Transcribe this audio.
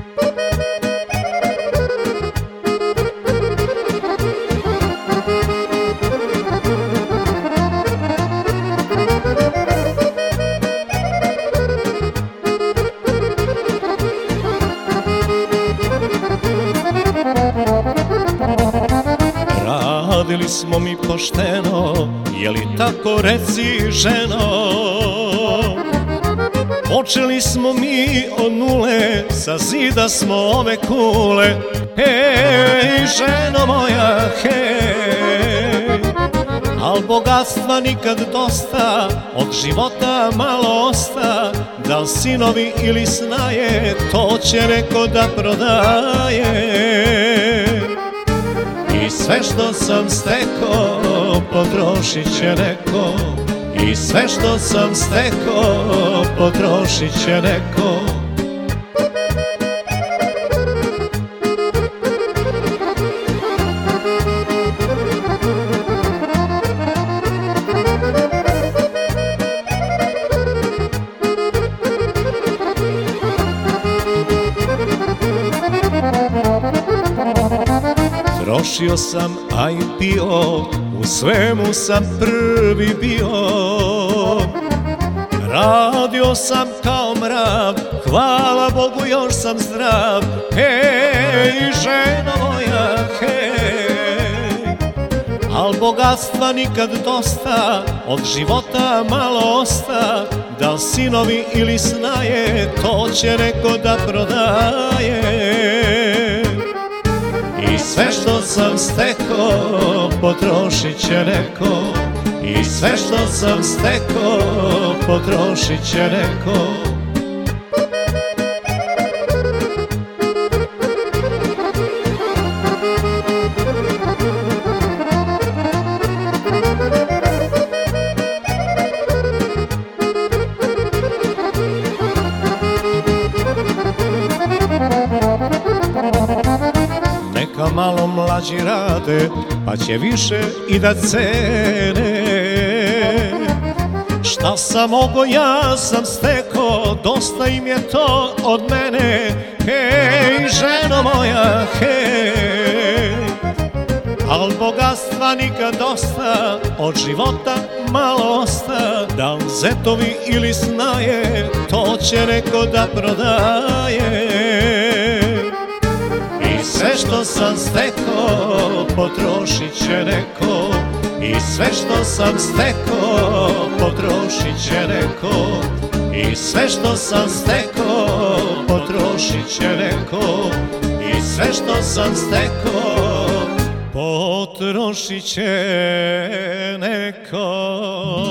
Radili smo mi pošteno, je li tako reci ženo? Počeli smo mi od nule, sa zida smo ove kule. Hej, ženo moja, hej, al bogatstva nikad dosta, od života malo osta. Da li sinovi ili snaje, to će neko da prodaje. I sve što sam stekao, potrošit će neko. I sve što sam stekao, potrošit će neko. Trošio sam, a i pio, u svemu sam prvi bio. Radio sam kao mrav, hvala Bogu još sam zdrav. Hej, ženo moja, hej, al bogatstva nikad dosta, od života malo osta. Da li sinovi ili snaje, to će neko da prodaje. I sve što sam stekao, potrošit će neko. I sve što sam stekao, potrošit će neko. Neka malo mlađi rade, pa će više i da cene. Šta sam mogo, ja sam steko, dosta im je to od mene. Hej, ženo moja, hej, al bogatstva nikad dosta, od života malo osta. Da li zetovi ili snaje, to će neko da prodaje. I sve što sam stekao, potrošit će neko. I sve što sam stekao, potrošit će neko. I sve što sam stekao, potrošit će neko. I sve što sam stekao, potrošit će neko.